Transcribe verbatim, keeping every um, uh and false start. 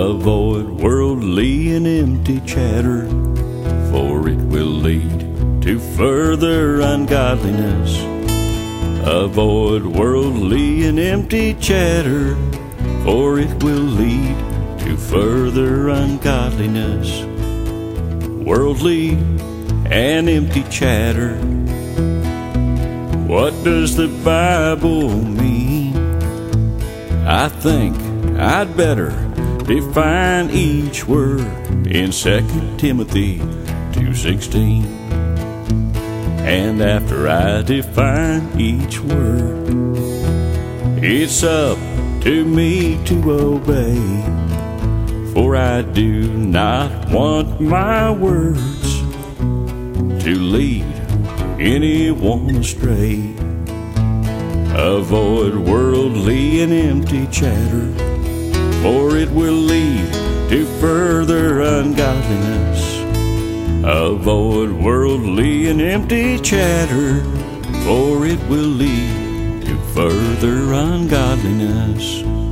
Avoid worldly and empty chatter, for it will lead to further ungodliness. Avoid worldly and empty chatter, for it will lead to further ungodliness. Worldly and empty chatter. What does the Bible mean? I think I'd better define each word in Second Timothy two sixteen. And after I define each word, it's up to me to obey, for I do not want my words to lead anyone astray. Avoid worldly and empty chatter, for it will lead to further ungodliness. Avoid worldly and empty chatter, for it will lead to further ungodliness.